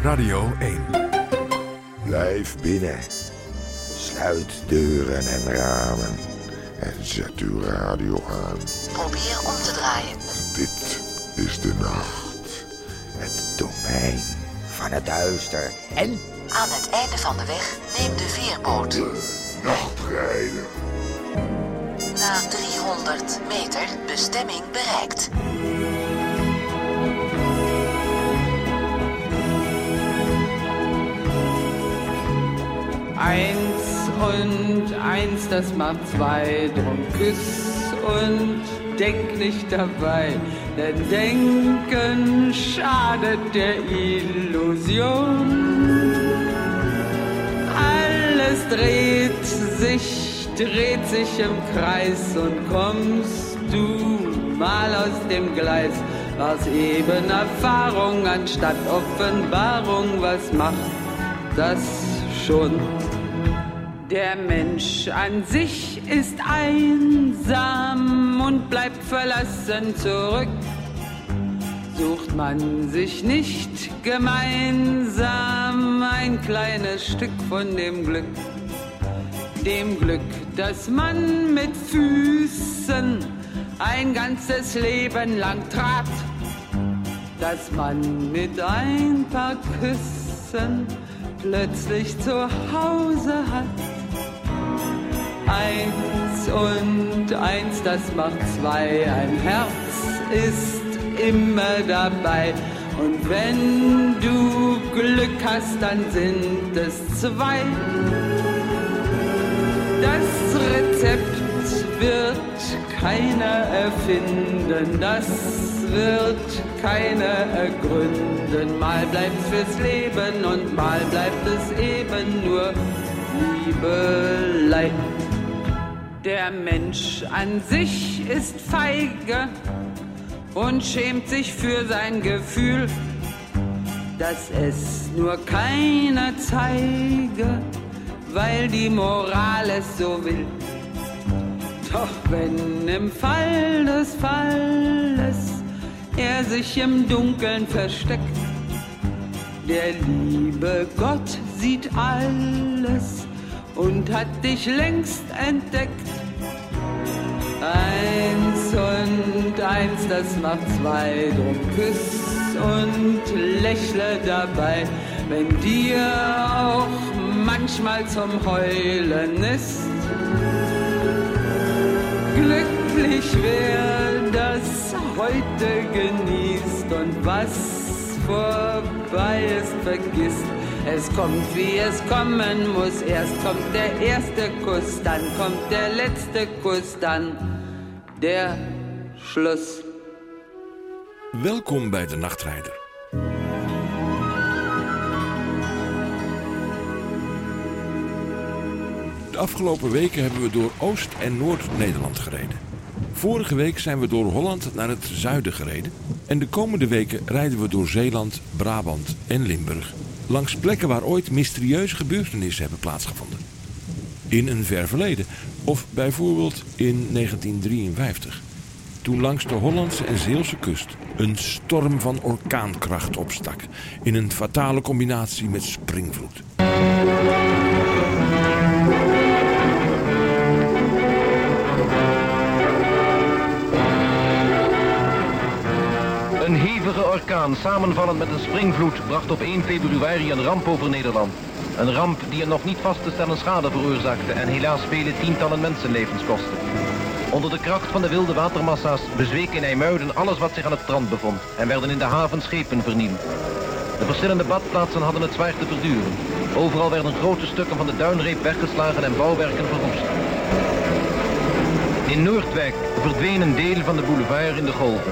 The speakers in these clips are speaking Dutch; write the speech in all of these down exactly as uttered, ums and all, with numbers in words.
Radio één. Blijf binnen. Sluit deuren en ramen. En zet uw radio aan. Probeer om te draaien. Dit is de nacht. Het domein van het duister. En aan het einde van de weg neem de veerboot. De nachtrijder. Na driehonderd meter bestemming bereikt. Eins und eins, das macht zwei, drum küss und denk nicht dabei, denn Denken schadet der Illusion. Alles dreht sich, dreht sich im Kreis und kommst du mal aus dem Gleis, war's eben Erfahrung anstatt Offenbarung, was macht das schon? Der Mensch an sich ist einsam und bleibt verlassen zurück. Sucht man sich nicht gemeinsam ein kleines Stück von dem Glück, dem Glück, das man mit Füßen ein ganzes Leben lang trat, dass man mit ein paar Küssen plötzlich zu Hause hat. Eins und eins, das macht zwei, ein Herz ist immer dabei. Und wenn du Glück hast, dann sind es zwei. Das Rezept wird keiner erfinden, das wird keiner ergründen. Mal bleibt's fürs Leben und mal bleibt es eben nur Liebelei. Der Mensch an sich ist feige und schämt sich für sein Gefühl, dass es nur keiner zeige, weil die Moral es so will. Doch wenn im Fall des Falles er sich im Dunkeln versteckt, der liebe Gott sieht alles und hat dich längst entdeckt. Eins und eins, das macht zwei, drum küss und lächle dabei, wenn dir auch manchmal zum Heulen ist. Glücklich wer das heute genießt und was vorbei ist vergisst. Es kommt wie es kommen muss, erst kommt der erste Kuss, dann kommt der letzte Kuss, dann der Schluss. Welkom bij de Nachtrijder. De afgelopen weken hebben we door Oost- en Noord-Nederland gereden. Vorige week zijn we door Holland naar het zuiden gereden. En de komende weken rijden we door Zeeland, Brabant en Limburg. Langs plekken waar ooit mysterieuze gebeurtenissen hebben plaatsgevonden. In een ver verleden. Of bijvoorbeeld in negentien drieënvijftig. Toen langs de Hollandse en Zeelse kust een storm van orkaankracht opstak. In een fatale combinatie met springvloed. Een hevige orkaan, samenvallend met een springvloed, bracht op één februari een ramp over Nederland. Een ramp die een nog niet vast te stellen schade veroorzaakte en helaas vele tientallen mensenlevens kostte. Onder de kracht van de wilde watermassa's bezweek in IJmuiden alles wat zich aan het strand bevond en werden in de haven schepen vernield. De verschillende badplaatsen hadden het zwaar te verduren. Overal werden grote stukken van de duinreep weggeslagen en bouwwerken verwoest. In Noordwijk verdween een deel van de boulevard in de golven.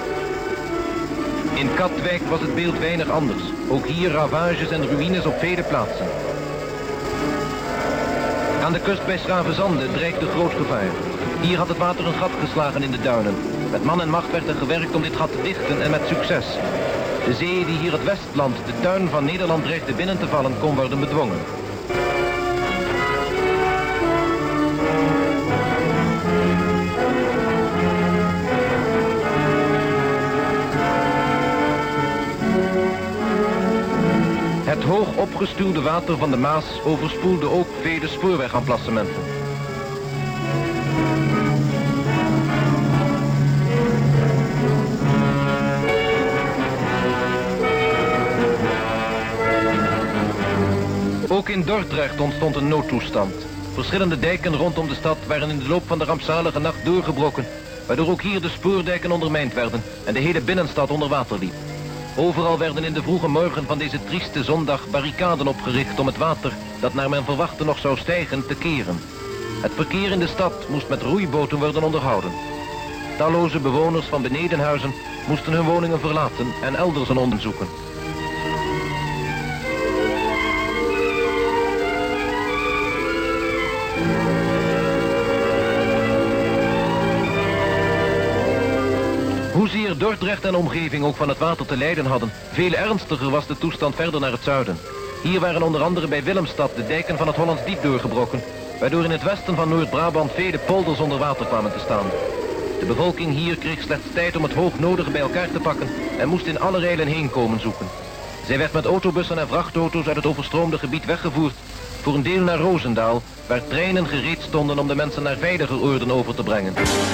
In Katwijk was het beeld weinig anders. Ook hier ravages en ruïnes op vele plaatsen. Aan de kust bij Schravenzande dreigde groot gevaar. Hier had het water een gat geslagen in de duinen. Met man en macht werd er gewerkt om dit gat te dichten en met succes. De zee die hier het Westland, de tuin van Nederland, dreigde binnen te vallen, kon worden bedwongen. hoog opgestuwde water van de Maas overspoelde ook vele spoorwegemplacementen. Ook in Dordrecht ontstond een noodtoestand. Verschillende dijken rondom de stad waren in de loop van de rampzalige nacht doorgebroken, waardoor ook hier de spoordijken ondermijnd werden en de hele binnenstad onder water liep. Overal werden in de vroege morgen van deze trieste zondag barricaden opgericht om het water, dat naar men verwachtte nog zou stijgen, te keren. Het verkeer in de stad moest met roeiboten worden onderhouden. Talloze bewoners van benedenhuizen moesten hun woningen verlaten en elders een onderzoeken zoeken. Hoezeer Dordrecht en omgeving ook van het water te lijden hadden, veel ernstiger was de toestand verder naar het zuiden. Hier waren onder andere bij Willemstad de dijken van het Hollands Diep doorgebroken, waardoor in het westen van Noord-Brabant vele polders onder water kwamen te staan. De bevolking hier kreeg slechts tijd om het hoognodige bij elkaar te pakken en moest in alle reilen heen komen zoeken. Zij werd met autobussen en vrachtauto's uit het overstroomde gebied weggevoerd, voor een deel naar Roosendaal, waar treinen gereed stonden om de mensen naar veiliger oorden over te brengen.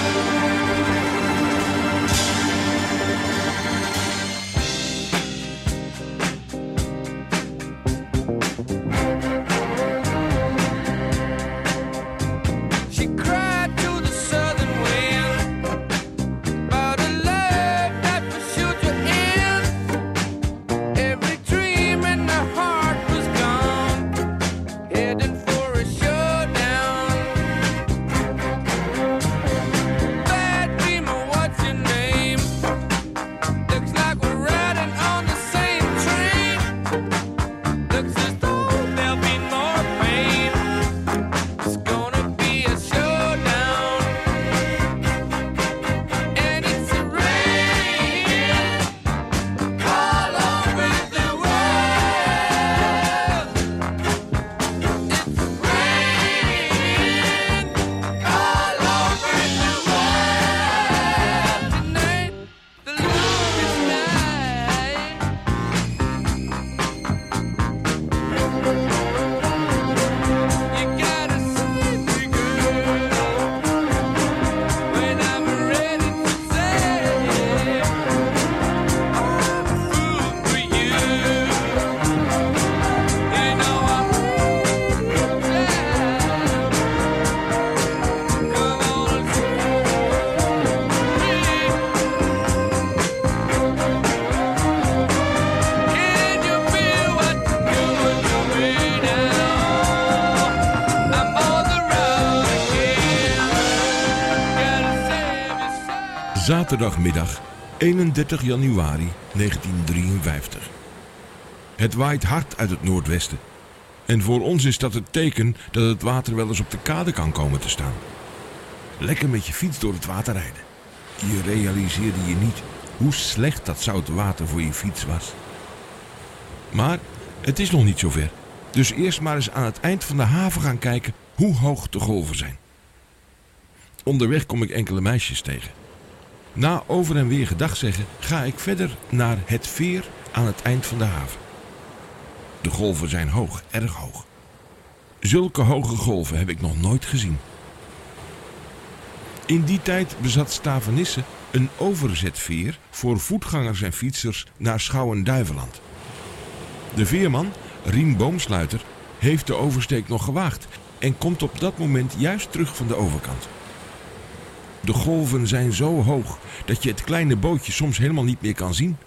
Zaterdagmiddag, eenendertig januari negentien drieënvijftig. Het waait hard uit het noordwesten. En voor ons is dat het teken dat het water wel eens op de kade kan komen te staan. Lekker met je fiets door het water rijden. Je realiseerde je niet hoe slecht dat zoute water voor je fiets was. Maar het is nog niet zover. Dus eerst maar eens aan het eind van de haven gaan kijken hoe hoog de golven zijn. Onderweg kom ik enkele meisjes tegen. Na over en weer gedag zeggen ga ik verder naar het veer aan het eind van de haven. De golven zijn hoog, erg hoog. Zulke hoge golven heb ik nog nooit gezien. In die tijd bezat Stavenisse een overzetveer voor voetgangers en fietsers naar Schouwen-Duiveland. De veerman, Rien Boomsluiter, heeft de oversteek nog gewaagd en komt op dat moment juist terug van de overkant. De golven zijn zo hoog dat je het kleine bootje soms helemaal niet meer kan zien.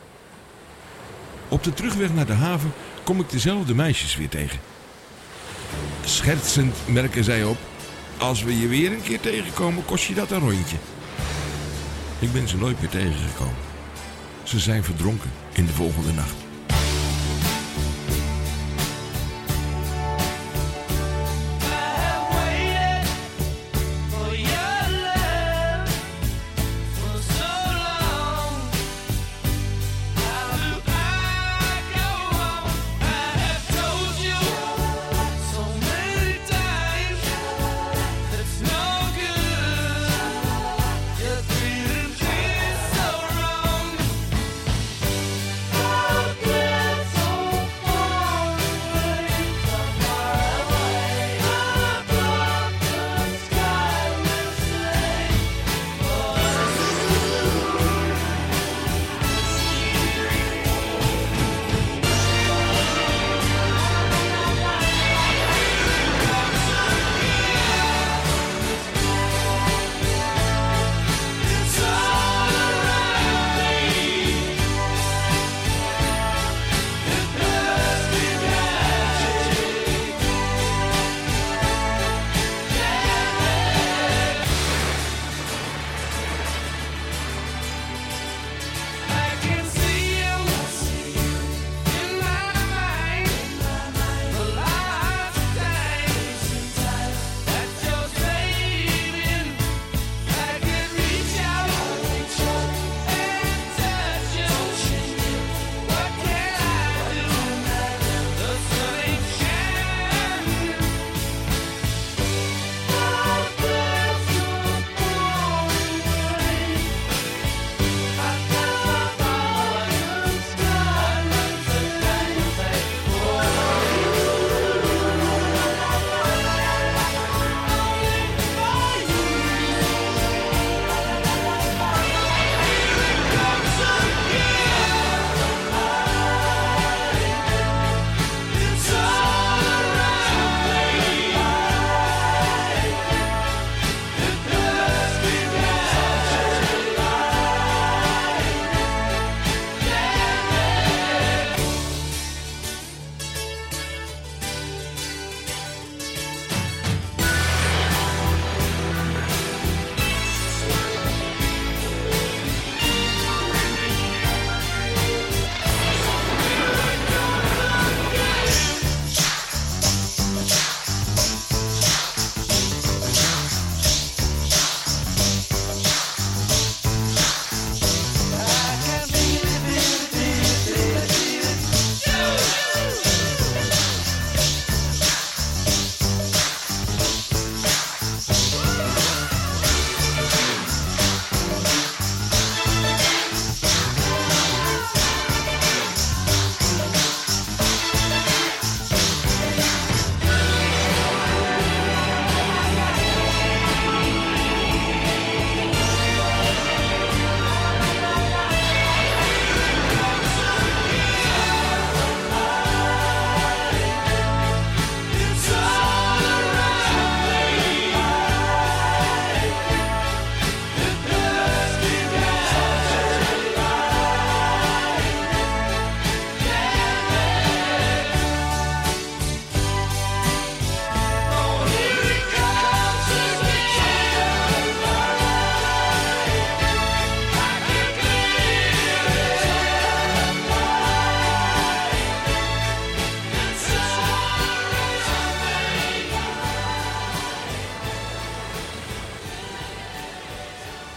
Op de terugweg naar de haven kom ik dezelfde meisjes weer tegen. Schertsend merken zij op: als we je weer een keer tegenkomen, kost je dat een rondje. Ik ben ze nooit meer tegengekomen. Ze zijn verdronken in de volgende nacht.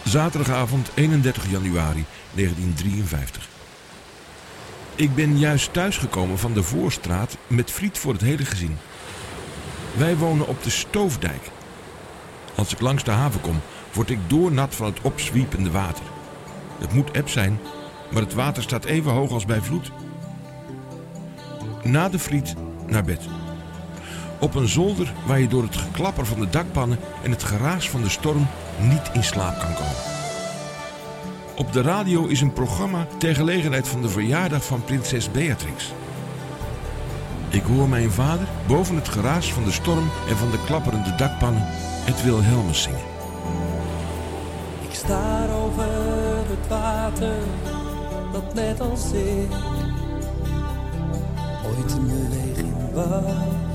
Zaterdagavond eenendertig januari negentiendrieënvijftig. Ik ben juist thuisgekomen van de Voorstraat met friet voor het hele gezin. Wij wonen op de Stoofdijk. Als ik langs de haven kom, word ik doornat van het opzwiepende water. Het moet eb zijn, maar het water staat even hoog als bij vloed. Na de friet naar bed. Op een zolder waar je door het geklapper van de dakpannen en het geraas van de storm niet in slaap kan komen. Op de radio is een programma ter gelegenheid van de verjaardag van prinses Beatrix. Ik hoor mijn vader boven het geraas van de storm en van de klapperende dakpannen het Wilhelmus zingen. Ik staar over het water dat net als ik ooit een beweging was.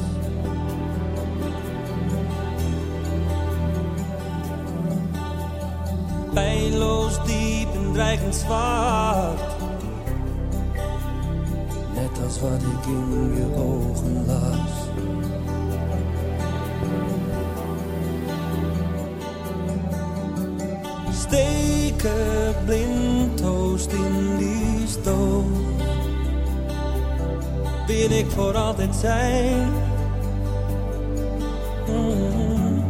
Pijnloos diep en dreigend zwart, net als wat ik in je ogen las. Steken blinddoos in die stoof, wil ik voor altijd zijn. Mm.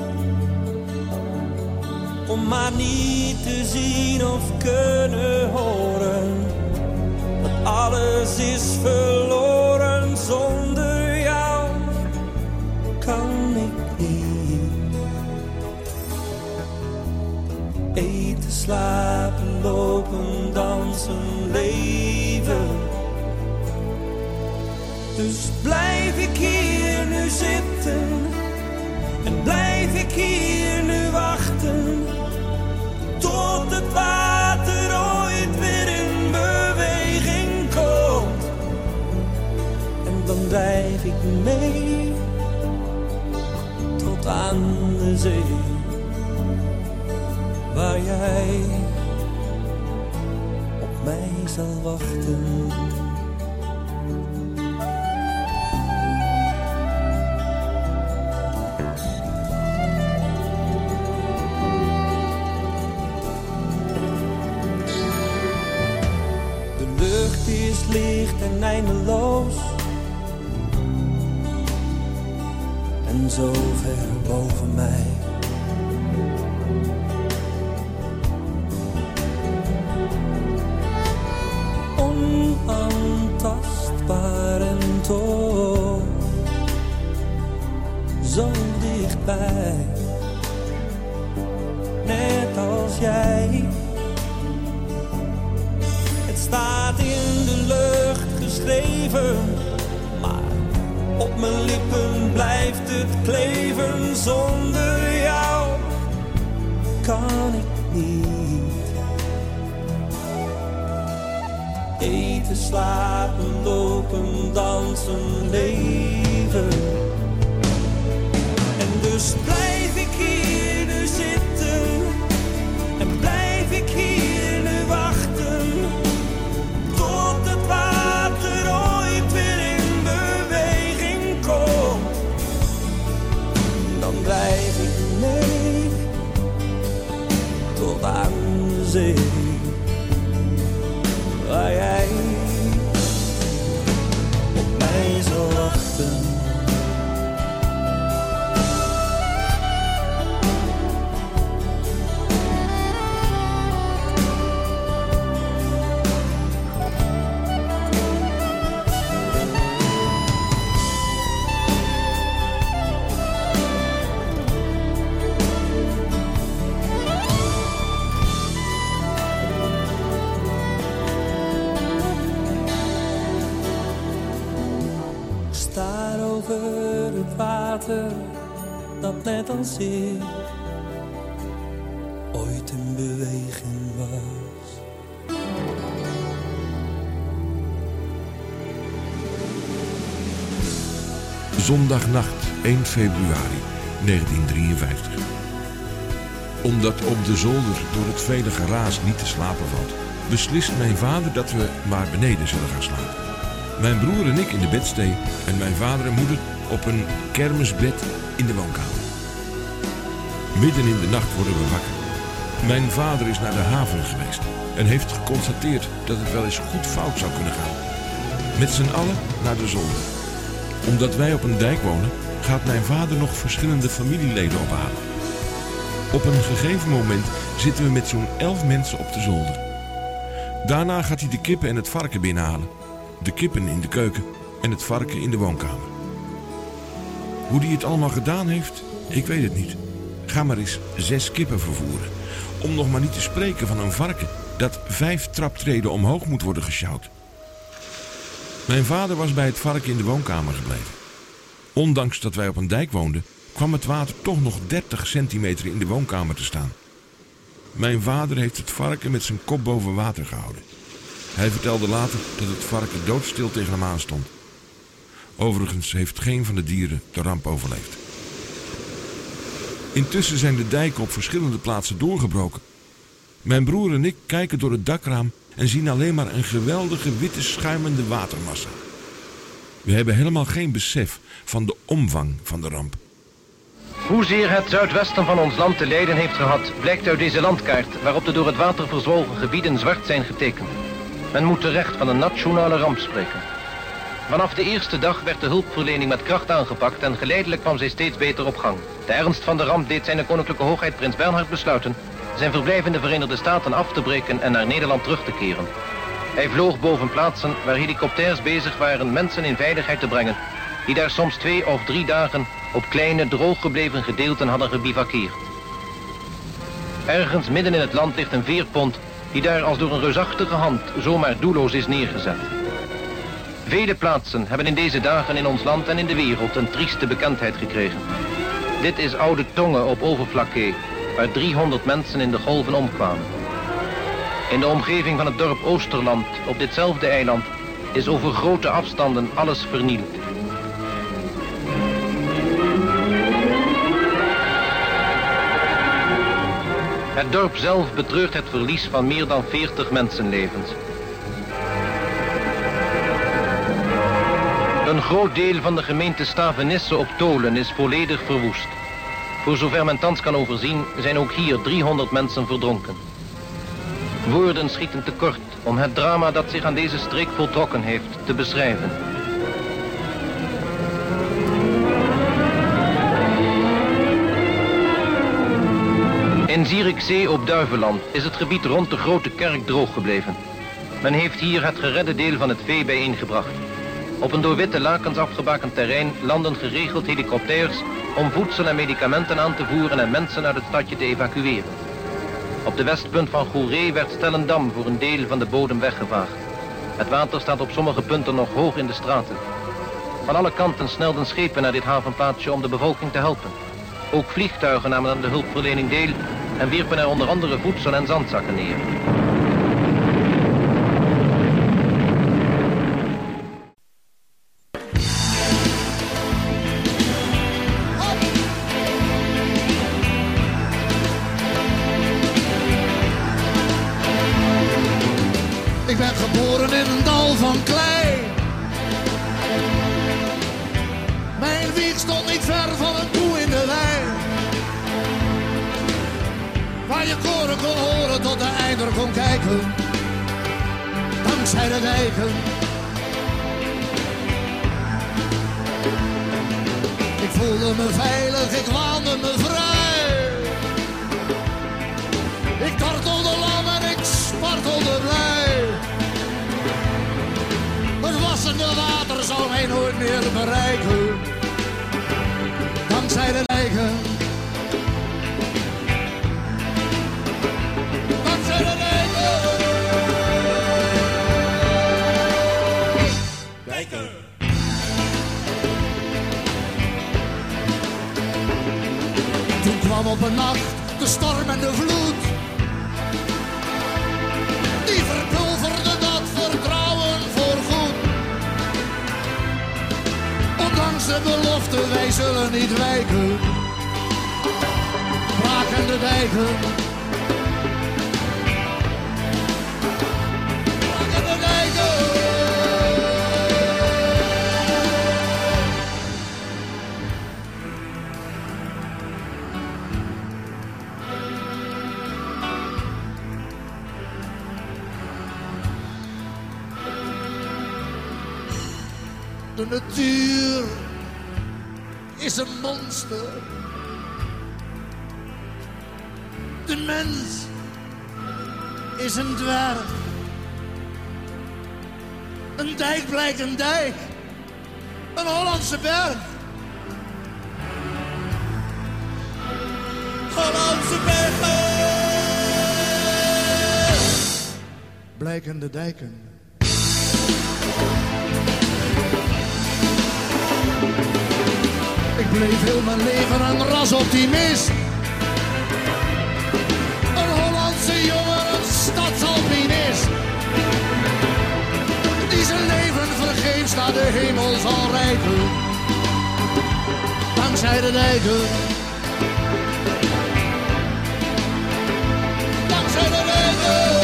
Om maar niet te zien of kunnen horen dat alles is verloren. Zonder jou kan ik niet eten, slapen, lopen, dansen, leven. Dus blijf ik hier nu zitten en blijf ik hier nu wachten, tot het water ooit weer in beweging komt. En dan drijf ik mee tot aan de zee, waar jij op mij zal wachten. Licht en eindeloos en zo ver boven mij. Onaantastbaar en toch zo dichtbij, net als jij. Het staat in de lucht geschreven, maar op mijn lippen blijft het kleven. Zonder jou kan ik niet eten, slapen, lopen, dansen, leven. En dus blijf ik hier nu zitten en blijf ik hier nu wachten, tot het water ooit weer in beweging komt. Dan blijf ik mee tot aan de zee, waar jij op mij zal wachten. Dat net als ik ooit in beweging was. Zondagnacht één februari negentiendrieënvijftig. Omdat op de zolder door het vele geraas niet te slapen valt, beslist mijn vader dat we maar beneden zullen gaan slapen. Mijn broer en ik in de bedstee en mijn vader en moeder op een kermisbed in de woonkamer. Midden in de nacht worden we wakker. Mijn vader is naar de haven geweest en heeft geconstateerd dat het wel eens goed fout zou kunnen gaan. Met z'n allen naar de zolder. Omdat wij op een dijk wonen, gaat mijn vader nog verschillende familieleden ophalen. Op een gegeven moment zitten we met zo'n elf mensen op de zolder. Daarna gaat hij de kippen en het varken binnenhalen. De kippen in de keuken en het varken in de woonkamer. Hoe hij het allemaal gedaan heeft, ik weet het niet. Ga maar eens zes kippen vervoeren. Om nog maar niet te spreken van een varken dat vijf traptreden omhoog moet worden gesjouwd. Mijn vader was bij het varken in de woonkamer gebleven. Ondanks dat wij op een dijk woonden, kwam het water toch nog dertig centimeter in de woonkamer te staan. Mijn vader heeft het varken met zijn kop boven water gehouden. Hij vertelde later dat het varken doodstil tegen hem aanstond. Overigens heeft geen van de dieren de ramp overleefd. Intussen zijn de dijken op verschillende plaatsen doorgebroken. Mijn broer en ik kijken door het dakraam en zien alleen maar een geweldige witte schuimende watermassa. We hebben helemaal geen besef van de omvang van de ramp. Hoezeer het zuidwesten van ons land te lijden heeft gehad, blijkt uit deze landkaart, waarop de door het water verzwolgen gebieden zwart zijn getekend. Men moet terecht van een nationale ramp spreken. Vanaf de eerste dag werd de hulpverlening met kracht aangepakt en geleidelijk kwam zij steeds beter op gang. De ernst van de ramp deed zijn koninklijke hoogheid prins Bernhard besluiten zijn verblijf in de Verenigde Staten af te breken en naar Nederland terug te keren. Hij vloog boven plaatsen waar helikopters bezig waren mensen in veiligheid te brengen, die daar soms twee of drie dagen op kleine, drooggebleven gedeelten hadden gebivakkeerd. Ergens midden in het land ligt een veerpont die daar als door een reusachtige hand zomaar doelloos is neergezet. Vele plaatsen hebben in deze dagen in ons land en in de wereld een trieste bekendheid gekregen. Dit is Oude Tonge op Overflakkee, waar driehonderd mensen in de golven omkwamen. In de omgeving van het dorp Oosterland, op ditzelfde eiland, is over grote afstanden alles vernield. Het dorp zelf betreurt het verlies van meer dan veertig mensenlevens. Een groot deel van de gemeente Stavenisse op Tolen is volledig verwoest. Voor zover men thans kan overzien zijn ook hier driehonderd mensen verdronken. Woorden schieten tekort om het drama dat zich aan deze streek voltrokken heeft te beschrijven. In Zierikzee op Duiveland is het gebied rond de grote kerk droog gebleven. Men heeft hier het geredde deel van het vee bijeengebracht. Op een door witte lakens afgebakend terrein landen geregeld helikopters om voedsel en medicamenten aan te voeren en mensen uit het stadje te evacueren. Op de westpunt van Goeree werd Stellendam voor een deel van de bodem weggevaagd. Het water staat op sommige punten nog hoog in de straten. Van alle kanten snelden schepen naar dit havenplaatsje om de bevolking te helpen. Ook vliegtuigen namen aan de hulpverlening deel en wierpen er onder andere voedsel en zandzakken neer. Ik ben geboren in een dal van klei. Mijn wieg stond niet ver van een koe in de wei. Waar je koren kon horen tot de einder kon kijken. Dankzij de dijken. Ik voelde me veilig, ik waande me vrij. Ik dartelde lam en ik spartelde blij. Het wassende water zou mij nooit meer bereiken. Dankzij de dijken. Dankzij de dijken. Dijken. Toen kwam op een nacht de storm en de vloed. Die verpulverde dat vertrouwen voorgoed. Ondanks de belofte, wij zullen niet wijken. Braken de dijken. Braken de dijken. De natuur is een monster. De mens is een dwerg. Een dijk blijkt een dijk. Een Hollandse berg. Hollandse bergen. Blijken de dijken. Ik bleef heel mijn leven een rasoptimist. Een Hollandse jongen, een stadsalpinist. Die zijn leven vergeefs naar de hemel zal reiken. Dankzij de dijken. Dankzij de dijken.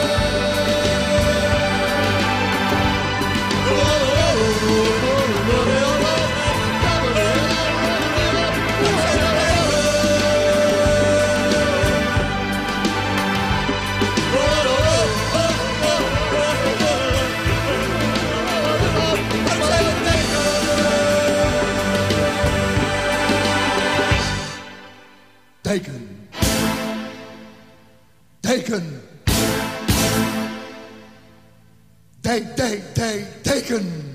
Dijken. Dijken. Dijk, dijk, dijk, dijken.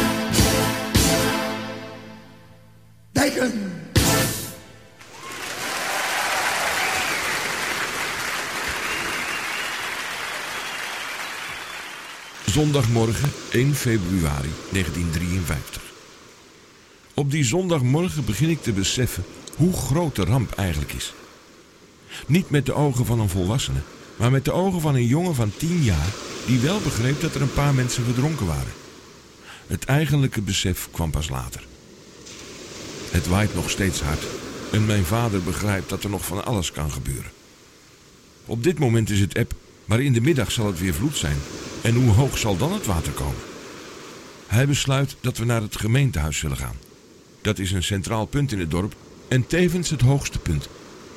Dijken. Zondagmorgen één februari negentien drieënvijftig. Op die zondagmorgen begin ik te beseffen hoe groot de ramp eigenlijk is. Niet met de ogen van een volwassene, maar met de ogen van een jongen van tien jaar die wel begreep dat er een paar mensen verdronken waren. Het eigenlijke besef kwam pas later. Het waait nog steeds hard en mijn vader begrijpt dat er nog van alles kan gebeuren. Op dit moment is het eb, maar in de middag zal het weer vloed zijn. En hoe hoog zal dan het water komen? Hij besluit dat we naar het gemeentehuis zullen gaan. Dat is een centraal punt in het dorp en tevens het hoogste punt.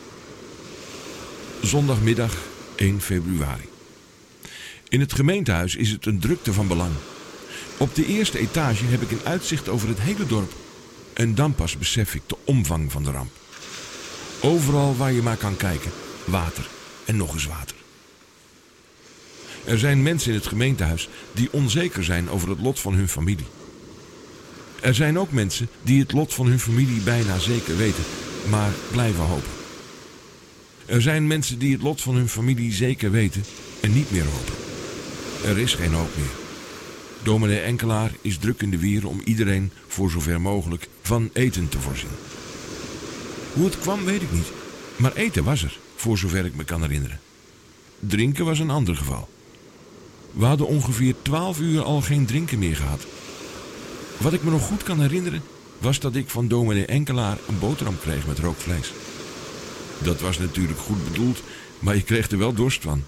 Zondagmiddag één februari. In het gemeentehuis is het een drukte van belang. Op de eerste etage heb ik een uitzicht over het hele dorp. En dan pas besef ik de omvang van de ramp. Overal waar je maar kan kijken, water en nog eens water. Er zijn mensen in het gemeentehuis die onzeker zijn over het lot van hun familie. Er zijn ook mensen die het lot van hun familie bijna zeker weten, maar blijven hopen. Er zijn mensen die het lot van hun familie zeker weten en niet meer hopen. Er is geen hoop meer. Dominee Enkelaar is druk in de weer om iedereen, voor zover mogelijk, van eten te voorzien. Hoe het kwam weet ik niet, maar eten was er, voor zover ik me kan herinneren. Drinken was een ander geval. We hadden ongeveer twaalf uur al geen drinken meer gehad. Wat ik me nog goed kan herinneren, was dat ik van dominee Enkelaar een boterham kreeg met rookvlees. Dat was natuurlijk goed bedoeld, maar je kreeg er wel dorst van.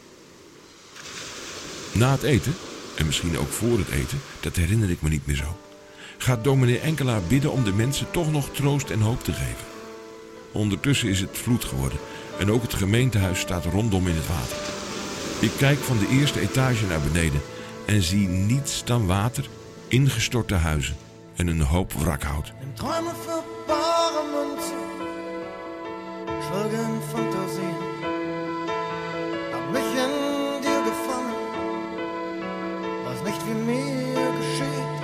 Na het eten, en misschien ook voor het eten, dat herinner ik me niet meer zo, gaat dominee Enkelaar bidden om de mensen toch nog troost en hoop te geven. Ondertussen is het vloed geworden en ook het gemeentehuis staat rondom in het water. Ik kijk van de eerste etage naar beneden en zie niets dan water, ingestorte huizen en een hoop wrakhout. In Träume für bare Münze, schwelgen Fantasien, hab mich in dir gefangen, weiß nicht wie mir geschieht,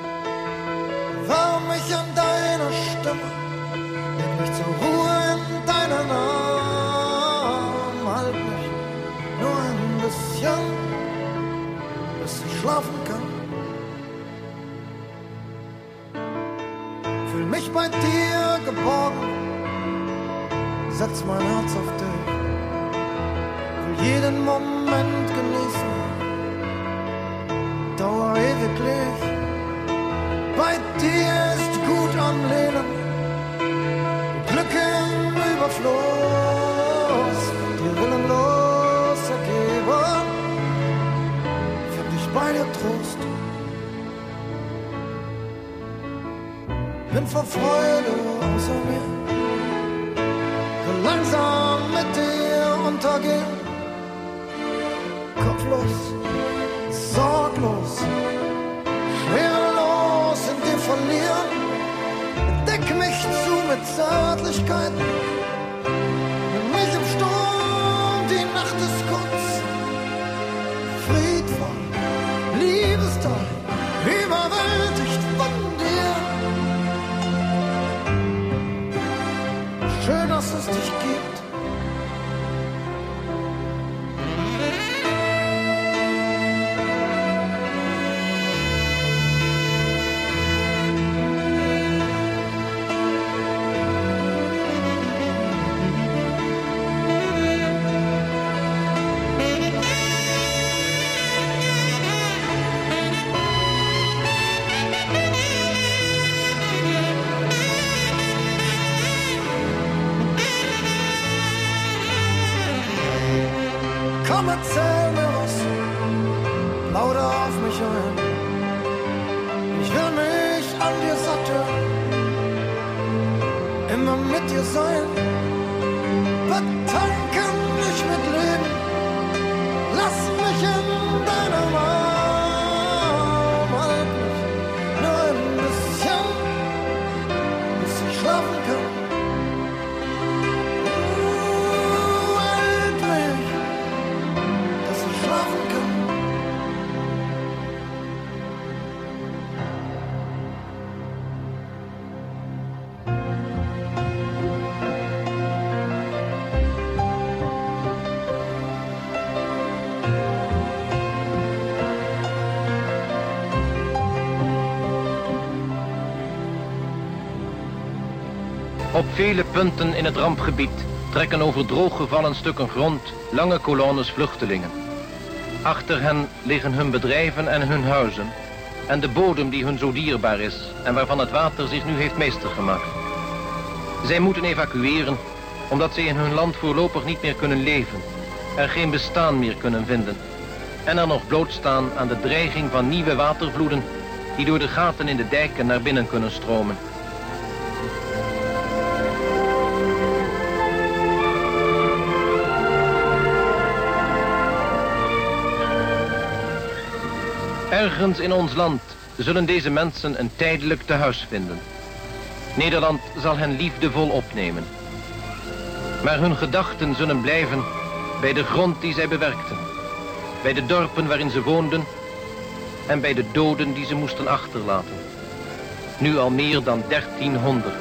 warm mich an deiner Stimme, leg mich zur Ruhe in deinen Arm, halt mich nur ein bisschen, bis ich schlafen kann. Fühl mich bei dir geborgen, setz mein Herz auf dich, will jeden Moment genießen, dauer ewiglich. Bei dir ist gut am Leben, Glück im Überfluss, dir willenlos ergeben, find ich bei dir Trost. Bin vor Freude außer mir, will langsam mit dir untergehen, kopflos, sorglos, schwerelos verlieren. Deck mich zu mit Zärtlichkeit. Nimm mich im Sturm, die Nacht ist kurz. Friedvoll, liebestoll, überwältigt von dir. Schön, dass es dich gibt. Komm, erzähl mir was, lauter auf mich ein. Ich will mich an dir satteln, immer mit dir sein. Betanken mich mit Leben, lass mich in deinem Arm. Halt mich nur ein bisschen, bis ich schlafen kann. Op vele punten in het rampgebied trekken over drooggevallen stukken grond lange kolonnes vluchtelingen. Achter hen liggen hun bedrijven en hun huizen en de bodem die hun zo dierbaar is en waarvan het water zich nu heeft meester gemaakt. Zij moeten evacueren omdat zij in hun land voorlopig niet meer kunnen leven, er geen bestaan meer kunnen vinden en er nog blootstaan aan de dreiging van nieuwe watervloeden die door de gaten in de dijken naar binnen kunnen stromen. Ergens in ons land zullen deze mensen een tijdelijk tehuis vinden. Nederland zal hen liefdevol opnemen. Maar hun gedachten zullen blijven bij de grond die zij bewerkten, bij de dorpen waarin ze woonden en bij de doden die ze moesten achterlaten. Nu al meer dan dertienhonderd.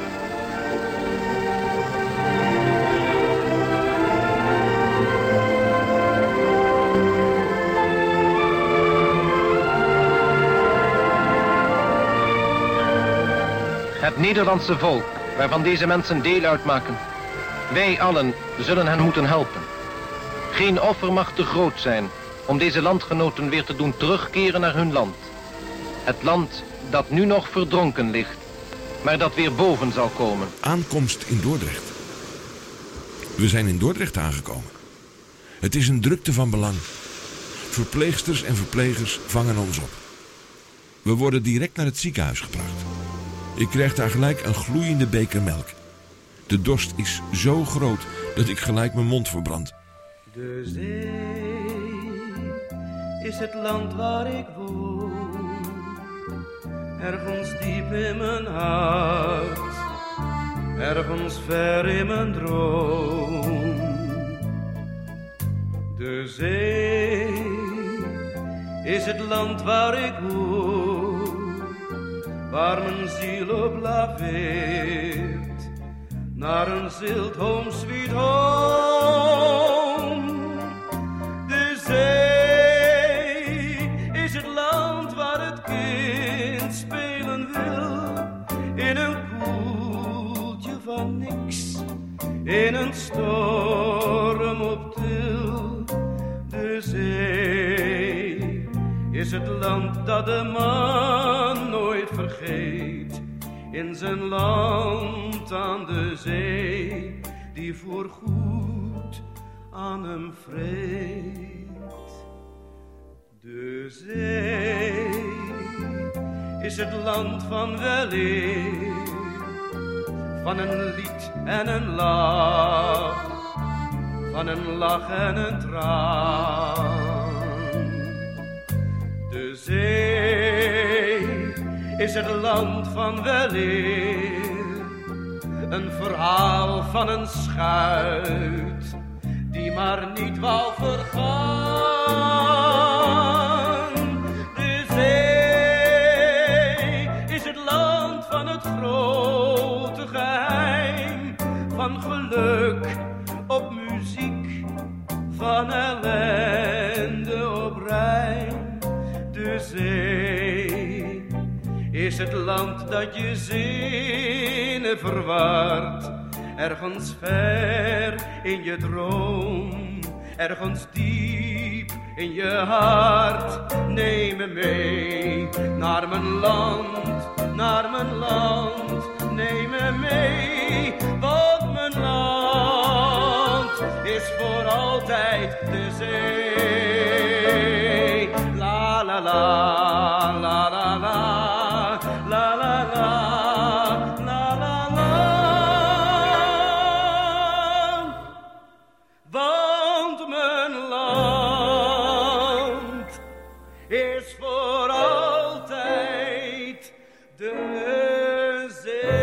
Het Nederlandse volk, waarvan deze mensen deel uitmaken, wij allen zullen hen moeten helpen. Geen offer mag te groot zijn om deze landgenoten weer te doen terugkeren naar hun land. Het land dat nu nog verdronken ligt, maar dat weer boven zal komen. Aankomst in Dordrecht. We zijn in Dordrecht aangekomen. Het is een drukte van belang. Verpleegsters en verplegers vangen ons op. We worden direct naar het ziekenhuis gebracht. Ik krijg daar gelijk een gloeiende beker melk. De dorst is zo groot dat ik gelijk mijn mond verbrand. De zee is het land waar ik woon, ergens diep in mijn hart, ergens ver in mijn droom. De zee is het land waar ik hoor, waar mijn ziel op laveert, naar een zilt home sweet home. De zee is het land waar het kind spelen wil, in een koeltje van niks, in een storm op til. De zee is het land dat de man nooit vergeet, in zijn land aan de zee, die voorgoed aan hem vreet. De zee is het land van weleer, van een lied en een lach, van een lach en een traan. De zee is is het land van weleer. Een verhaal van een schuit die maar niet wou vergaan. De zee is het land van het grote geheim, van geluk op muziek, van ellende op rijm. De zee is het land dat je zinnen verward, ergens ver in je droom, ergens diep in je hart. Neem me mee naar mijn land, naar mijn land. Neem me mee, want mijn land is voor altijd de zee. La la la, la la la. La la la, la la la. Want mijn land is voor altijd de zee.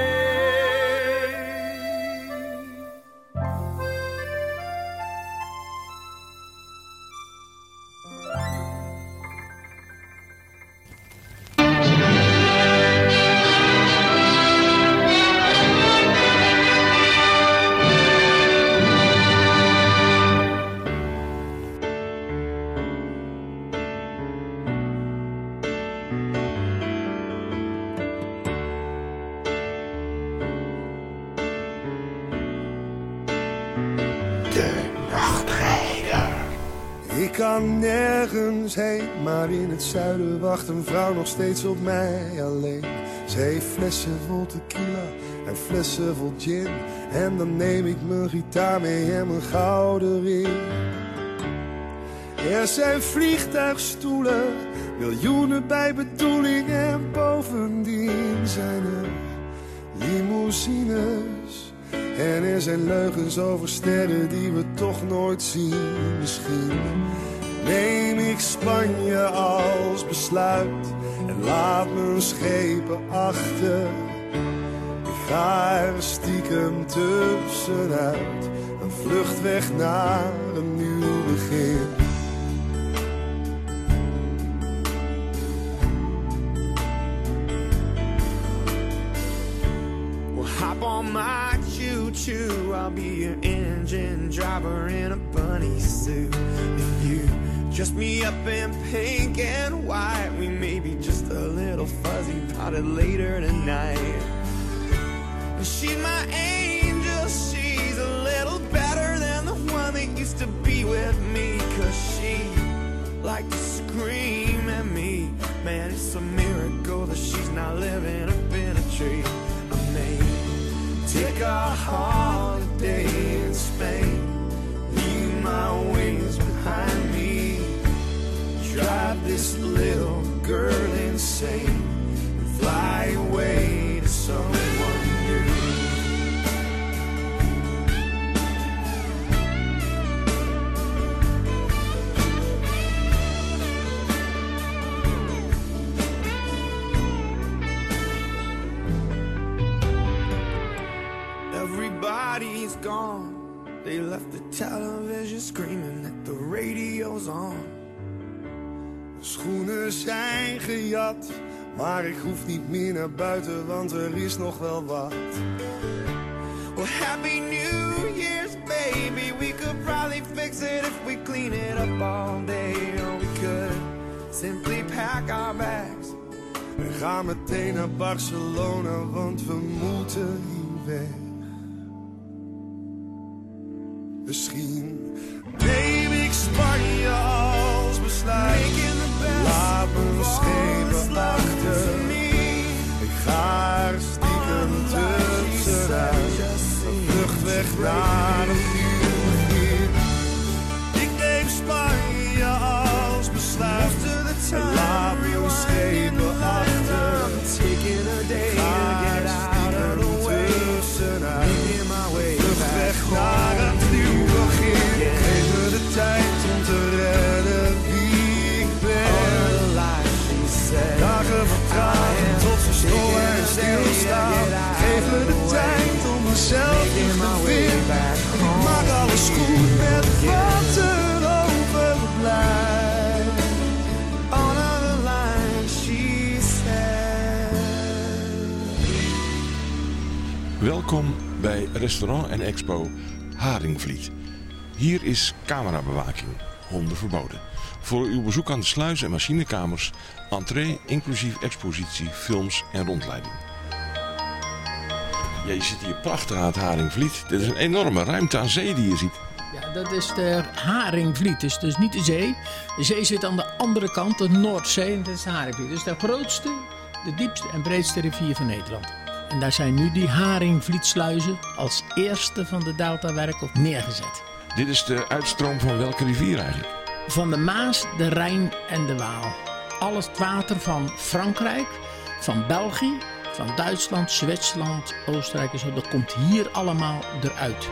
Ik kan nergens heen, maar in het zuiden wacht een vrouw nog steeds op mij alleen. Ze heeft flessen vol tequila en flessen vol gin. En dan neem ik mijn gitaar mee en mijn gouden ring. Er zijn vliegtuigstoelen, miljoenen bij bedoeling. En bovendien zijn er limousines. En er zijn leugens over sterren die we toch nooit zien. Misschien neem ik Spanje als besluit en laat mijn schepen achter. Ik ga er stiekem tussenuit, een vlucht weg naar een nieuw begin. Hop on my choo-choo, I'll be your engine driver in a bunny suit. If you dress me up in pink and white, we may be just a little fuzzy about it later tonight. She's my angel, she's a little better than the one that used to be with me. Cause she liked to scream at me. Man, it's a miracle that she's not living up in a tree. I may take a holiday in Spain, leave my wings behind me, drive this little girl insane, and fly away to someone new. Everybody's gone. They left the television screaming that the radio's on. De schoenen zijn gejat, maar ik hoef niet meer naar buiten, want er is nog wel wat. Well, happy New Year's, baby. We could probably fix it if we clean it up all day. Or we could simply pack our bags. We gaan meteen naar Barcelona, want we moeten hier weg. Misschien neem ik Spanje als besluit. Laat mijn schepen achter. Ik ga er stiekem tussenuit. Een vlucht weg naar een nieuw begin. Ik neem Spanje als besluit. En laat mijn schepen achter. Ik ga er stiekem tussenuit. Een vlucht weg naar een nieuw begin. Geef me de tijd om te redden wie ik ben. Dagen vertragen. Welkom bij restaurant en expo Haringvliet. Hier is camerabewaking, honden verboden. Voor uw bezoek aan de sluizen en machinekamers, entree inclusief expositie, films en rondleiding. Ja, je zit hier prachtig aan het Haringvliet. Dit is een enorme ruimte aan zee die je ziet. Ja, dat is de Haringvliet, dus, dus niet de zee. De zee zit aan de andere kant, de Noordzee, en dat is de Haringvliet. Dus de grootste, de diepste en breedste rivier van Nederland. En daar zijn nu die Haringvlietsluizen als eerste van de deltawerken op neergezet. Dit is de uitstroom van welke rivier eigenlijk? Van de Maas, de Rijn en de Waal. Alles het water van Frankrijk, van België, van Duitsland, Zwitserland, Oostenrijk en zo. Dat komt hier allemaal eruit.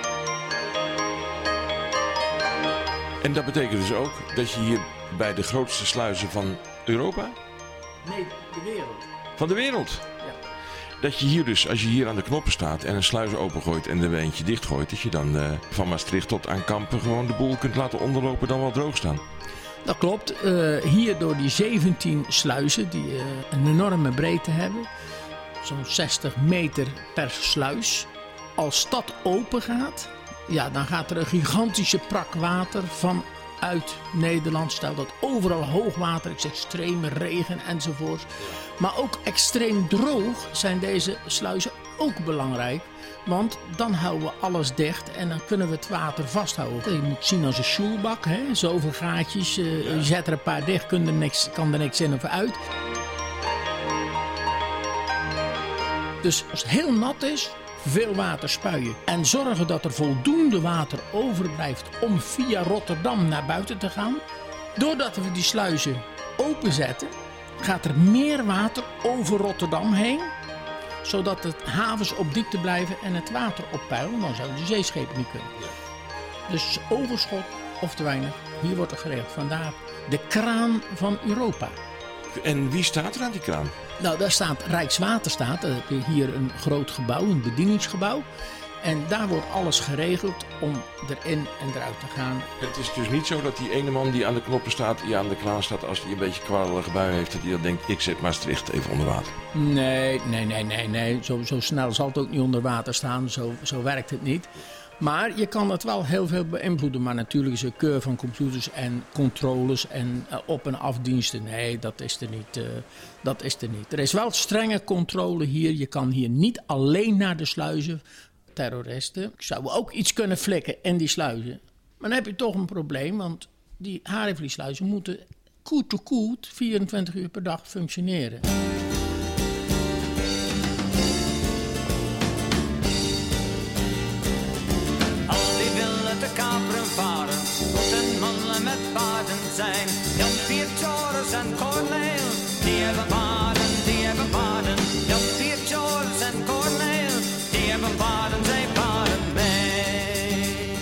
En dat betekent dus ook dat je hier bij de grootste sluizen van Europa? Nee, de wereld. Van de wereld? Ja. Dat je hier dus, als je hier aan de knoppen staat en een sluis opengooit en er eentje dichtgooit, dat je dan uh, van Maastricht tot aan Kampen gewoon de boel kunt laten onderlopen dan wel droog staan. Dat klopt. Uh, hier door die zeventien sluizen die uh, een enorme breedte hebben. Zo'n zestig meter per sluis. Als dat open gaat, ja, dan gaat er een gigantische prak water vanuit Nederland. Stel dat overal hoogwater, ik zeg extreme regen enzovoort. Maar ook extreem droog zijn deze sluizen ook belangrijk. Want dan houden we alles dicht en dan kunnen we het water vasthouden. Je moet zien als een sjoelbak, hè? Zoveel gaatjes. Uh, je zet er een paar dicht, kan er niks, kan er niks in of uit. Dus als het heel nat is, veel water spuien. En zorgen dat er voldoende water overblijft om via Rotterdam naar buiten te gaan. Doordat we die sluizen openzetten, gaat er meer water over Rotterdam heen. Zodat de havens op diepte blijven en het water oppeilen. Dan zouden de zeeschepen niet kunnen. Dus overschot of te weinig, hier wordt er geregeld. Vandaar de kraan van Europa. En wie staat er aan die kraan? Nou, daar staat Rijkswaterstaat. Dan heb je hier een groot gebouw, een bedieningsgebouw. En daar wordt alles geregeld om erin en eruit te gaan. Het is dus niet zo dat die ene man die aan de knoppen staat, die aan de kraan staat, als hij een beetje kwaadaardige bui heeft, dat hij dan denkt, ik zet Maastricht even onder water. Nee, nee, nee, nee, nee. Zo, zo snel zal het ook niet onder water staan. Zo, zo werkt het niet. Maar je kan het wel heel veel beïnvloeden. Maar natuurlijk is er keur van computers en controles en uh, op- en afdiensten. Nee, dat is er niet. Uh, dat is er niet. Er is wel strenge controle hier. Je kan hier niet alleen naar de sluizen. Terroristen zouden ook iets kunnen flikken in die sluizen. Maar dan heb je toch een probleem. Want die Haringvlietsluizen moeten koet to koet vierentwintig uur per dag functioneren. Kaperen varen, moeten mannen met baarden zijn. Jan Pier, Joris en Corneel, die hebben baarden, die hebben baarden. Jan Pier, Joris en Corneel, die hebben baarden, zij varen mee.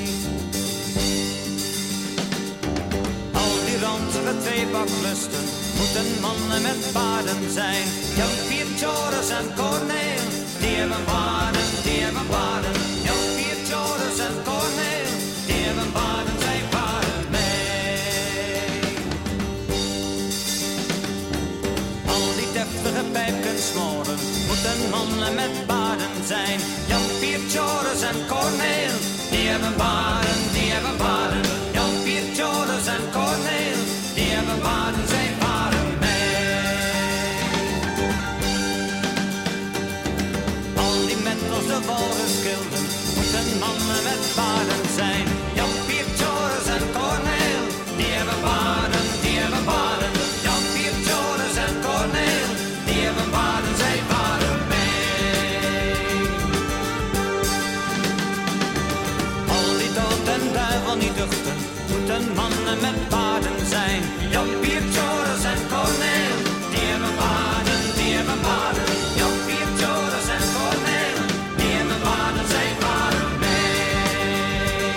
Al die ranzige tweebaklusten, moeten mannen met baarden zijn. Jan Pier, Joris en Corneel, die hebben baarden, die hebben baarden. Jan Pier, Joris en Corneel, die hebben baarden, zij varen mee. Al die deftige pijpkensmoren moeten mannen met baarden zijn. Jan Pier, Joris en Corneel, die hebben baarden, die hebben baarden. Jan Pier, Joris en Corneel, die hebben baarden, zij varen mee. Al die mentels, de walrusgilden, moeten mannen met baarden zijn. Jan Pier, Joris en Corneel, die hebben baarden, die hebben baarden. Jan Pier, Joris en Corneel, die hebben baarden, zij varen mee. Al die dood en duivel niet duchten, moeten mannen met baarden zijn. Jan Pier, Joris en Corneel, die hebben baarden, die hebben baarden. Jan Pier, Joris en Corneel, die hebben baarden, zij varen mee.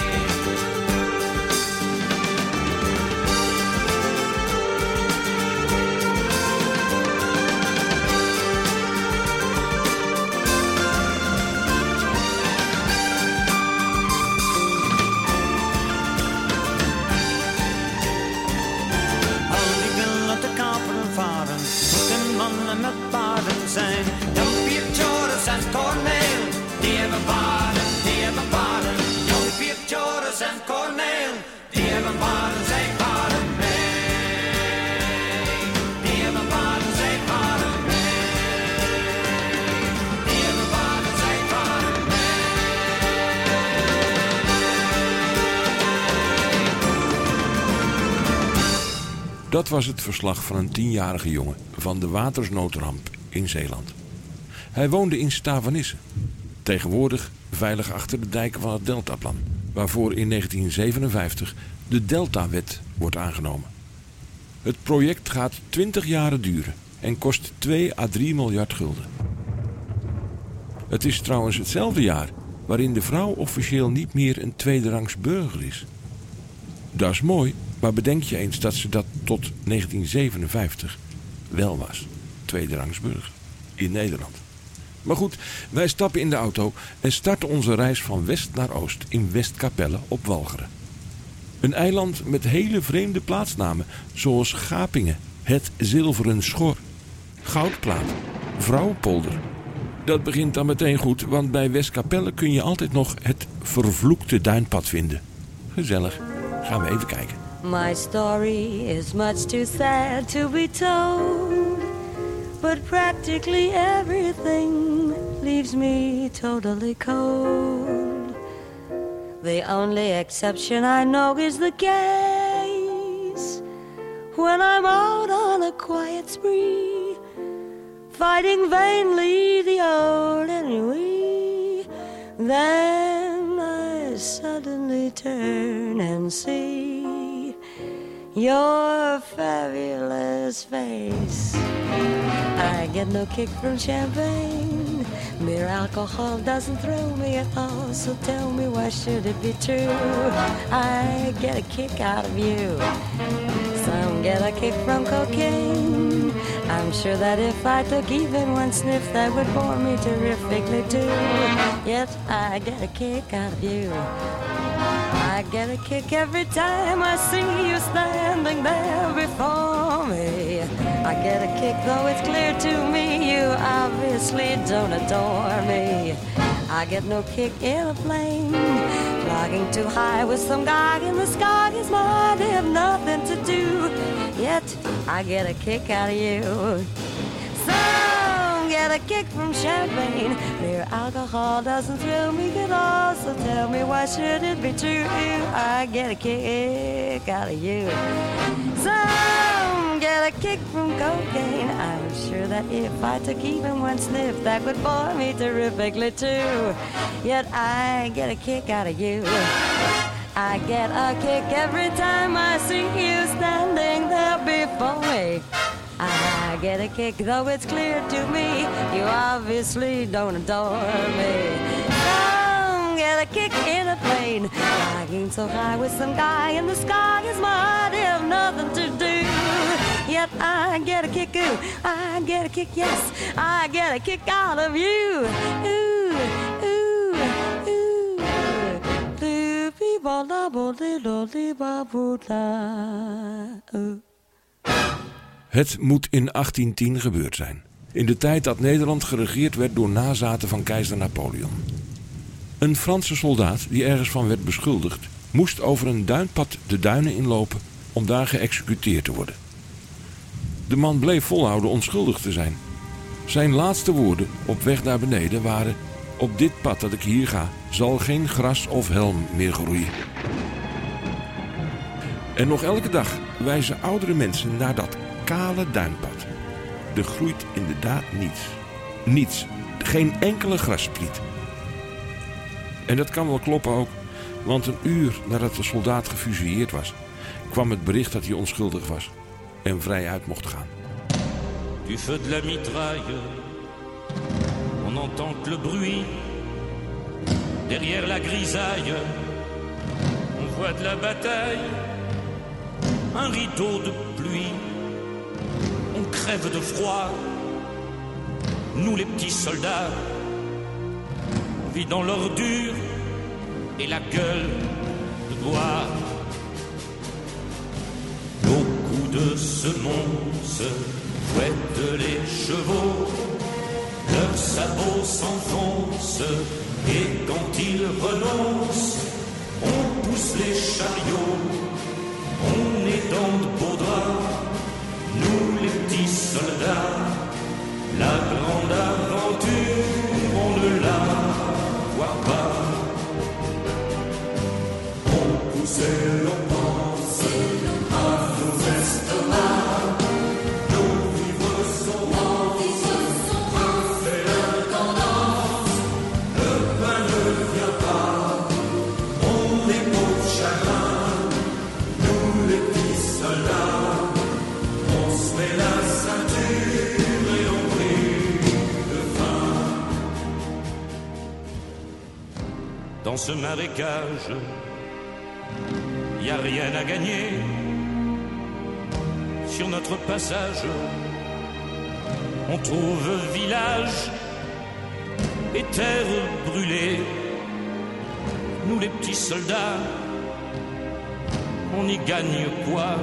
en Corneel, die hebben paarden, zij varen mee. Die hebben paarden, zij varen mee. Die hebben paarden, zij varen mee. Dat was het verslag van een tienjarige jongen van de watersnoodramp in Zeeland. Hij woonde in Stavanisse, tegenwoordig veilig achter de dijken van het Deltaplan, waarvoor in negentien zevenenvijftig de Deltawet wordt aangenomen. Het project gaat twintig jaren duren en kost twee à drie miljard gulden. Het is trouwens hetzelfde jaar waarin de vrouw officieel niet meer een tweederangs burger is. Dat is mooi, maar bedenk je eens dat ze dat tot negentien zevenenvijftig wel was. Tweederangs burger in Nederland. Maar goed, wij stappen in de auto en starten onze reis van west naar oost in Westkapelle op Walcheren. Een eiland met hele vreemde plaatsnamen, zoals Gapingen, het Zilveren Schor, Goudplaat, Vrouwpolder. Dat begint dan meteen goed, want bij Westkapelle kun je altijd nog het vervloekte duinpad vinden. Gezellig, gaan we even kijken. My story is much too sad to be told, but practically everything leaves me totally cold. The only exception I know is the case when I'm out on a quiet spree, fighting vainly the old ennui. Then I suddenly turn and see your fabulous face. I get no kick from champagne. Mere alcohol doesn't thrill me at all. So tell me, why should it be true? I get a kick out of you. Some get a kick from cocaine. I'm sure that if I took even one sniff, that would bore me terrifically too. Yet I get a kick out of you. I get a kick every time I see you standing there before me. I get a kick, though it's clear to me you obviously don't adore me. I get no kick in a plane, flying too high with some guy in the sky is mine, have nothing to do. Yet I get a kick out of you. Some get a kick from champagne. Mere alcohol doesn't thrill me at all. So tell me, why should it be true? I get a kick out of you. Some get a kick from cocaine. I'm sure that if I took even one sniff, that would bore me terrifically too. Yet I get a kick out of you. I get a kick every time I see you standing there before me. I get a kick, though it's clear to me you obviously don't adore me. Some get a kick in a plane, flying so high with some guy in the sky is mine, have nothing to do. Yet I get a kick, ooh, I get a kick, yes, I get a kick out of you. Ooh, ooh, ooh. Ooh. Het moet in achttien tien gebeurd zijn. In de tijd dat Nederland geregeerd werd door nazaten van keizer Napoleon. Een Franse soldaat die ergens van werd beschuldigd, moest over een duinpad de duinen inlopen om daar geëxecuteerd te worden. De man bleef volhouden onschuldig te zijn. Zijn laatste woorden op weg naar beneden waren: op dit pad dat ik hier ga, zal geen gras of helm meer groeien. En nog elke dag wijzen oudere mensen naar dat kale duinpad. Er groeit inderdaad niets. Niets. Geen enkele grasspriet. En dat kan wel kloppen ook, want een uur nadat de soldaat gefusilleerd was, kwam het bericht dat hij onschuldig was en vrijuit mocht gaan. Du feu de la mitraille, on entend le bruit. Derrière la grisaille, on voit de la bataille. Un rideau de pluie, on crève de froid. Nous les petits soldats, on vit dans l'ordure et la gueule de bois. Au cou de semonce, fouettent les chevaux, leurs sabots s'enfoncent, et quand ils renoncent, on pousse les soldats, la grande aventure, on ne la voit pas. On pousse et l'on pense à nos estomacs, nos vivres sont refait l'intendance, le pain ne vient pas, on éprouve chagrin, nous les petits soldats, on se met la ceinture et on brille de faim. Dans ce marécage, y a rien à gagner. Sur notre passage, on trouve village et terre brûlée. Nous les petits soldats, on y gagne quoi?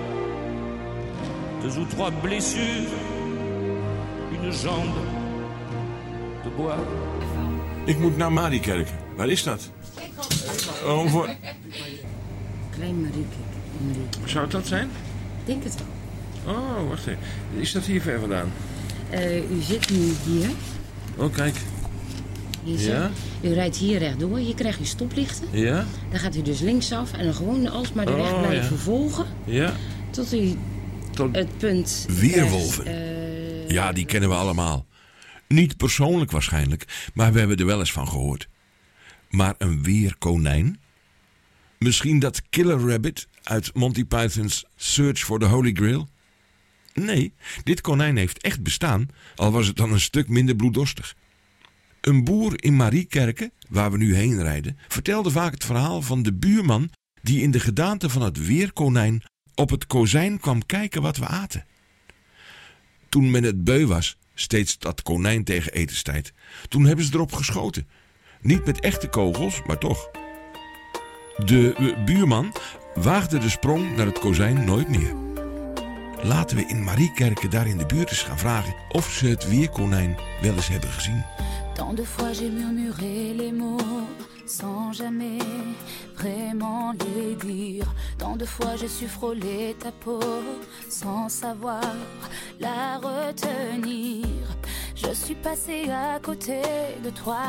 Deux ou trois blessures, une jambe de bois. Ik moet naar Mariekerk. Waar is dat? Oh, voor... Klein Mariekerk. Mariekerk. Zou het dat zijn? Ik denk het wel. Oh, wacht even. Is dat hier ver vandaan? Uh, u zit nu hier. Oh, kijk. Hier zo. Ja? U rijdt hier rechtdoor. Hier krijgt u stoplichten. Ja? Dan gaat u dus linksaf en dan gewoon alsmaar de weg Oh, blijven ja. volgen. Ja. Tot u Tot... het punt... Weerwolven. krijgt, uh... Ja, die kennen we allemaal. Niet persoonlijk waarschijnlijk, maar we hebben er wel eens van gehoord. Maar een weerkonijn? Misschien dat Killer Rabbit uit Monty Python's Search for the Holy Grail? Nee, dit konijn heeft echt bestaan, al was het dan een stuk minder bloeddorstig. Een boer in Mariekerke, waar we nu heen rijden, vertelde vaak het verhaal van de buurman die in de gedaante van het weerkonijn op het kozijn kwam kijken wat we aten. Toen men het beu was, steeds dat konijn tegen etenstijd, toen hebben ze erop geschoten. Niet met echte kogels, maar toch. De uh, buurman waagde de sprong naar het kozijn nooit meer. Laten we in Mariekerke daar in de buurt eens gaan vragen of ze het weerkonijn wel eens hebben gezien. Tant de fois j'ai murmuré les mots sans jamais vraiment les dire. Tant de fois j'ai su frôler ta peau sans savoir la retenir. Je suis passé à côté de toi.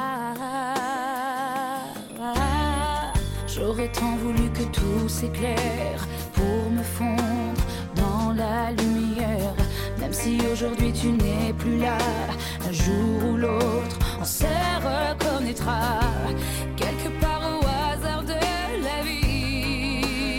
J'aurais tant voulu que tout s'éclaire pour me fondre dans la lumière. Même si aujourd'hui tu n'es plus là, un jour ou l'autre on se reconnaîtra quelque part au hasard de la vie.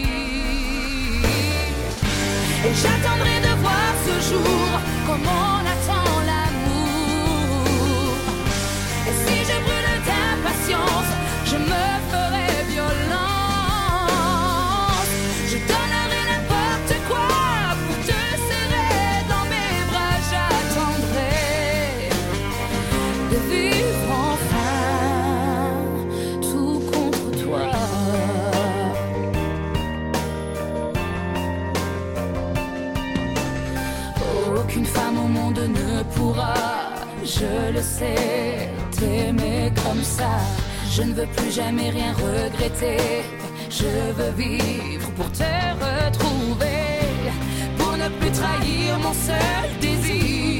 Et j'attendrai de voir ce jour comme on attend l'amour. Et si je brûle d'impatience, je me ferai violence. Je donnerai n'importe quoi pour te serrer dans mes bras. J'attendrai de vivre enfin tout contre toi. Aucune femme au monde ne pourra, je le sais, t'aimer comme ça. Je ne veux plus jamais rien regretter. Je veux vivre pour te retrouver, pour ne plus trahir mon seul désir.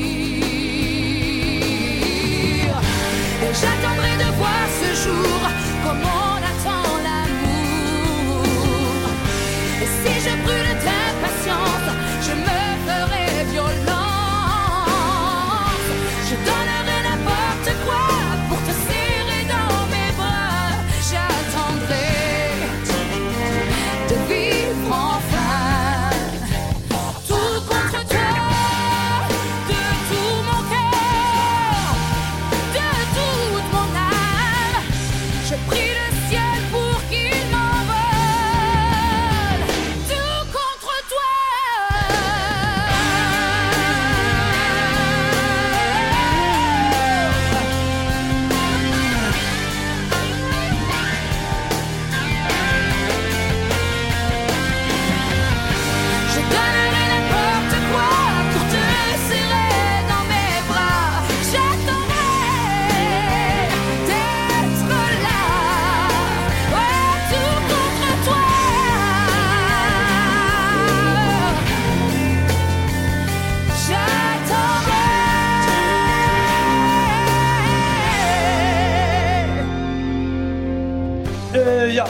Et j'attendrai de voir ce jour comme on attend l'amour. Et si je brûle d'impatience, je me ferai violence. Je donnerai n'importe quoi pour te serrer dans mes bras. J'attendrai de vivre enfin tout contre toi.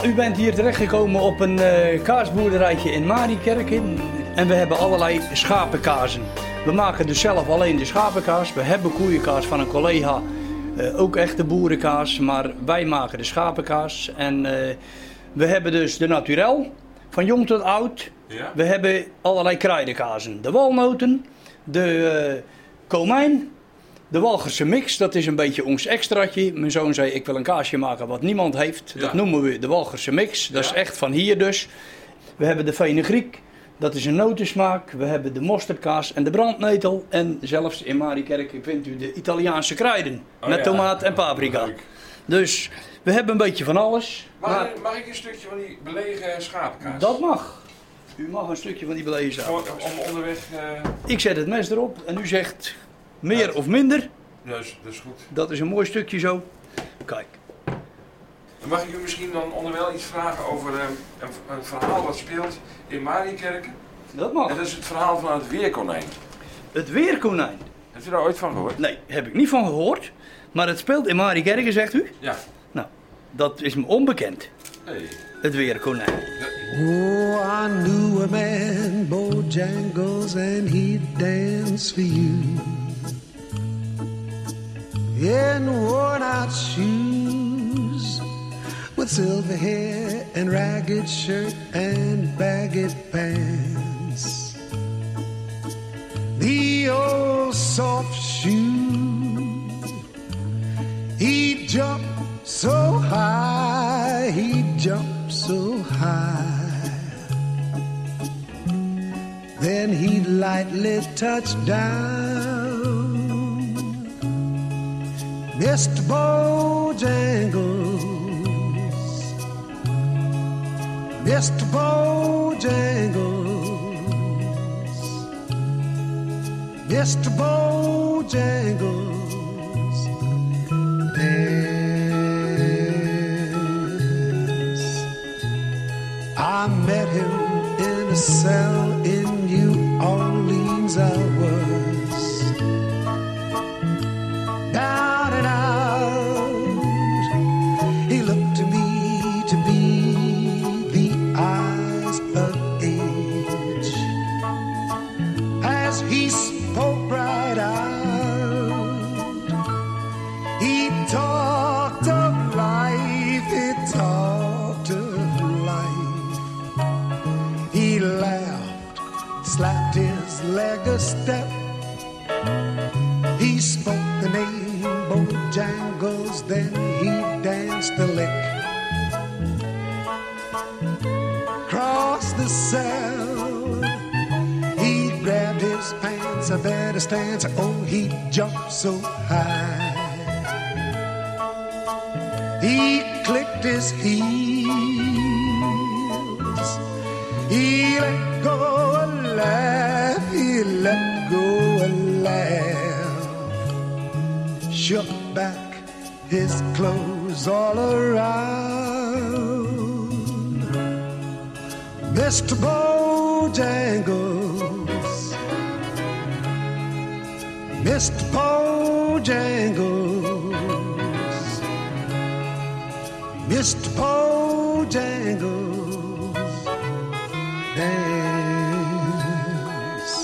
u bent hier terechtgekomen op een uh, kaasboerderijtje in Mariekerken. En we hebben allerlei schapenkazen. We maken dus zelf alleen de schapenkaas. We hebben koeienkaas van een collega. Uh, ook echte boerenkaas. Maar wij maken de schapenkaas. En uh, we hebben dus de naturel. Van jong tot oud. Ja. We hebben allerlei kruidenkazen. De walnoten. De uh, komijn. De Walcherse mix, dat is een beetje ons extraatje. Mijn zoon zei, ik wil een kaasje maken wat niemand heeft. Ja. Dat noemen we de Walcherse mix. Dat ja. is echt van hier dus. We hebben de fenugreek, dat is een notensmaak. We hebben de mosterdkaas en de brandnetel. En zelfs in Mariekerken vindt u de Italiaanse kruiden. Oh, met ja. tomaat en paprika. Leuk. Dus we hebben een beetje van alles. Mag, maar, mag ik een stukje van die belegen schapenkaas? Dat mag. U mag een stukje van die belegen schapenkaas. Om onderweg... Uh... Ik zet het mes erop en u zegt... Meer of minder? Ja, dat is, dat is goed. Dat is een mooi stukje zo. Kijk. Mag ik u misschien dan onderwijl iets vragen over uh, een, een verhaal wat speelt in Mariekerken? Dat mag. En dat is het verhaal van het weerkonijn. Het weerkonijn? Heeft u daar ooit van gehoord? Nee, heb ik niet van gehoord. Maar het speelt in Mariekerken, zegt u? Ja. Nou, dat is me onbekend. Hey. Het weerkonijn. Ja. Oh, I knew a man, Bojangles, and he'd dance for you. In worn-out shoes, with silver hair and ragged shirt and baggy pants. The old soft shoe, he'd jump so high, he'd jump so high. Then he'd lightly touch down. Mister Bojangles, Mister Bojangles, Mister Bojangles, yes. I met him in a cell in New Orleans. I was down and out. He looked to me to be the eyes of age as he spoke right out. He talked of life, he talked of life. He laughed, slapped his leg a step. He spoke the name Bojangles, then he danced a lick. Across the cell, he grabbed his pants, a better stance. Oh, he jumped so high. He clicked his heels. He let go a laugh. He let go a laugh. Shook back his clothes all around. Mister Bojangles, Mister Bojangles, Mister Bojangles, dance.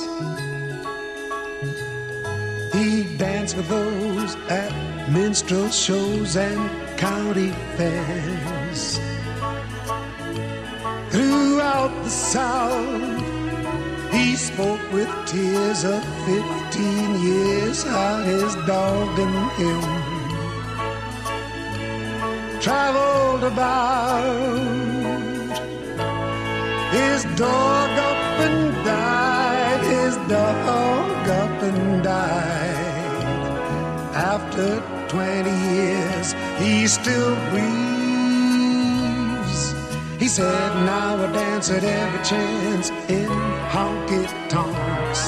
He danced with those at minstrel shows and county fairs. Throughout the South, he spoke with tears of fifteen years, how his dog and him traveled about. His dog up and died, his dog up and died. After twenty years, he still breathes. He said, now I dance at every chance in honky-tonks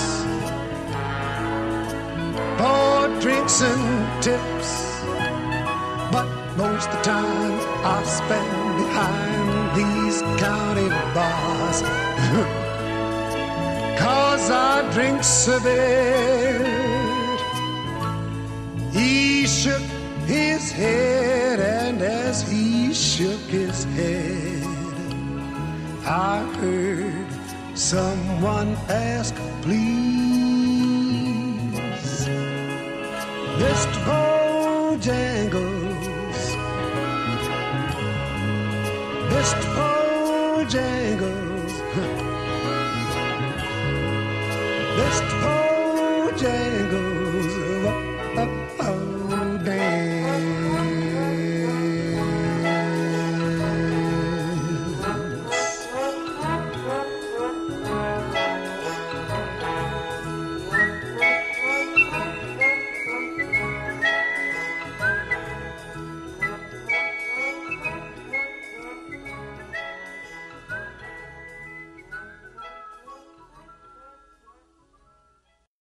for drinks and tips. But most of the time I spend behind these county bars, 'cause I drink so bad. He shook his head, and as he shook his head, I heard someone ask, please, Mister Bojangles, Mister Bojangles, Mister Bojangles.